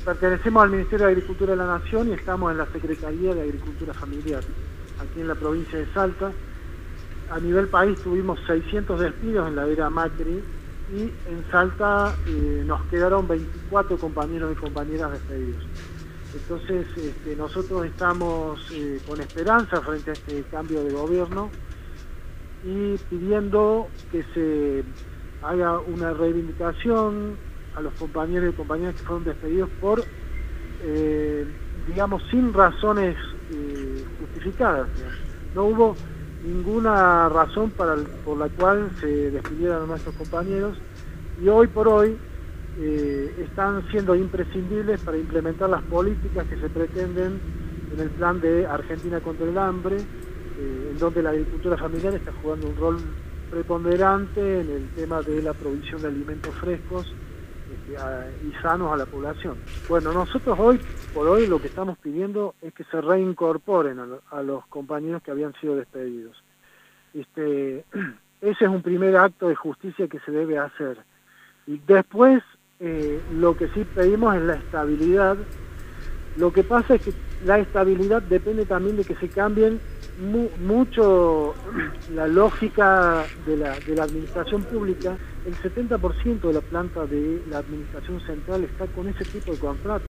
Pertenecemos al Ministerio de Agricultura de la Nación y estamos en la Secretaría de Agricultura Familiar, aquí en la provincia de Salta. A nivel país tuvimos 600 despidos en la era Macri y en Salta nos quedaron 24 compañeros y compañeras despedidos. Entonces nosotros estamos con esperanza frente a este cambio de gobierno y pidiendo que se haga una reivindicación a los compañeros y compañeras que fueron despedidos por, digamos, sin razones justificadas. No hubo ninguna razón por la cual se despidieran a nuestros compañeros y hoy por hoy están siendo imprescindibles para implementar las políticas que se pretenden en el plan de Argentina contra el hambre, en donde la agricultura familiar está jugando un rol preponderante en el tema de la provisión de alimentos frescos y sanos a la población. Bueno, nosotros hoy por hoy lo que estamos pidiendo es que se reincorporen a los compañeros que habían sido despedidos. Ese es un primer acto de justicia que se debe hacer. Y después lo que sí pedimos es la estabilidad. Lo que pasa es que la estabilidad depende también de que se cambien mucho la lógica de la administración pública. El 70% de la planta de la administración central está con ese tipo de contratos.